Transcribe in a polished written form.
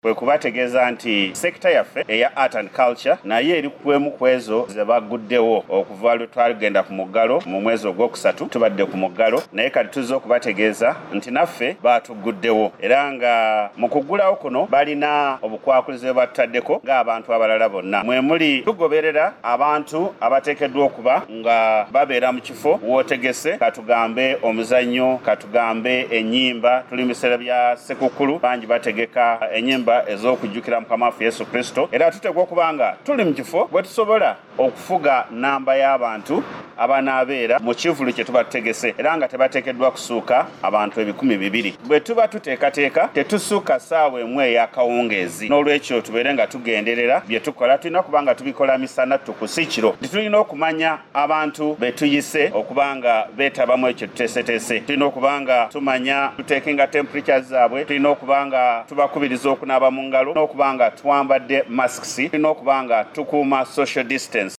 bwe kubategeeza nti sekita yaffe eya art and culture naye eri kwemu kwezo ze baguddewo okuva lwe twagenda ku muggalo mu mwezi ogwokusatu tubadde ku muggalo naye kati tuzze okubategeeza nti naffe baatuguddewo era nga mu kuggulawo kuno balina obukwakulize bwe bataddeko ng'abantu abalala bonna mwe muli tugoberera abantu abateekeddwa okuba nga babeera mu kifo wootegese katugambe omuzannyo katugambe ennyimba tuli mu biseera bya ssekukkulu bangi bategeka ennyimba ez'okujjukira mukama waffe Yesu Kristo era tutegwa okubanga tuli mu kifo bwe tusobola okufuga namba y'abantu abanaabeera mu kivulu kye tuba tutegese era nga tebateekeddwa kusuuka abantu 200 bwe tuba tuteekateeka tetusuuka ssaawa emu ey'akawungeezi n'olwekyo tubeere nga tugenderera bye tukola tulina kubanga tubikola misana tukusikiro tulina okumanya abantu be tuyise okubanga beetabamu ekyo tuteeseteese tulina okubanga tumanya tuteekenga temperatures zaabwe tulina okubanga tubakubiriza okunaaba mu ngalo n'okubanga twambadde masks tulina okubanga tukuuma social distance